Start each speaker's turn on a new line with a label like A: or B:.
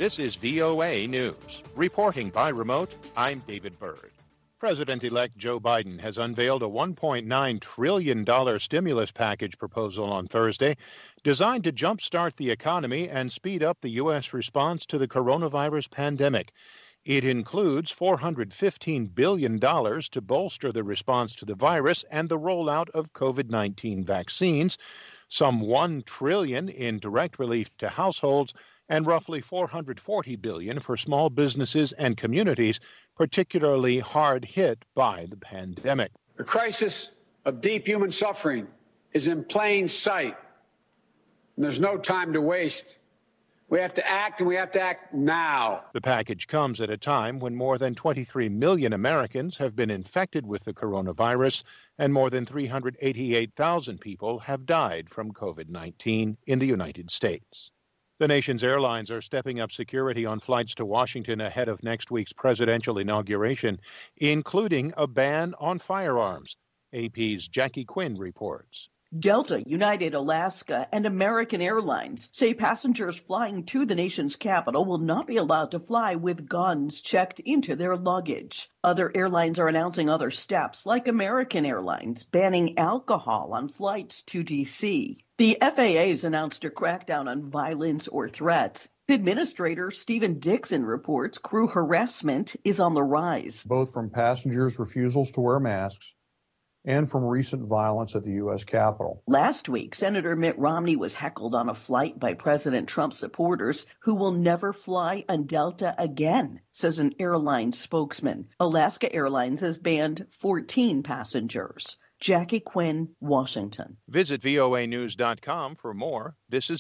A: This is VOA News. Reporting by remote, I'm David Byrd. President-elect Joe Biden has unveiled a $1.9 trillion stimulus package proposal on Thursday, designed to jumpstart the economy and speed up the U.S. response to the coronavirus pandemic. It includes $415 billion to bolster the response to the virus and the rollout of COVID-19 vaccines, some $1 trillion in direct relief to households, and roughly $440 billion for small businesses and communities particularly hard hit by the pandemic.
B: The crisis of deep human suffering is in plain sight, and there's no time to waste. We have to act, and we have to act now.
A: The package comes at a time when more than 23 million Americans have been infected with the coronavirus, and more than 388,000 people have died from COVID-19 in the United States. The nation's airlines are stepping up security on flights to Washington ahead of next week's presidential inauguration, including a ban on firearms. AP's Jackie Quinn reports.
C: Delta, United, Alaska, and American Airlines say passengers flying to the nation's capital will not be allowed to fly with guns checked into their luggage. Other airlines are announcing other steps, like American Airlines banning alcohol on flights to D.C. The FAA's announced a crackdown on violence or threats. Administrator Stephen Dixon reports crew harassment is on the rise,
D: both from passengers' refusals to wear masks and from recent violence at the U.S. Capitol.
C: Last week, Senator Mitt Romney was heckled on a flight by President Trump supporters who will never fly on Delta again, says an airline spokesman. Alaska Airlines has banned 14 passengers. Jackie Quinn, Washington.
A: Visit voanews.com for more. This is